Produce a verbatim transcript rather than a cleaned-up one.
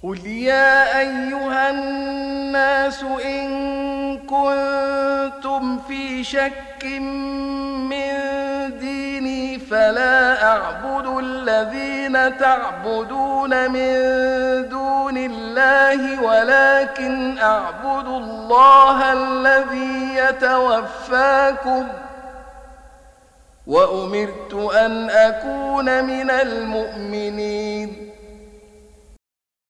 قل يا أيها الناس إن كنتم في شك من ديني فلا أعبد الذين تعبدون من دون الله ولكن أعبد الله الذي يتوفاكم وأمرت أن أكون من المؤمنين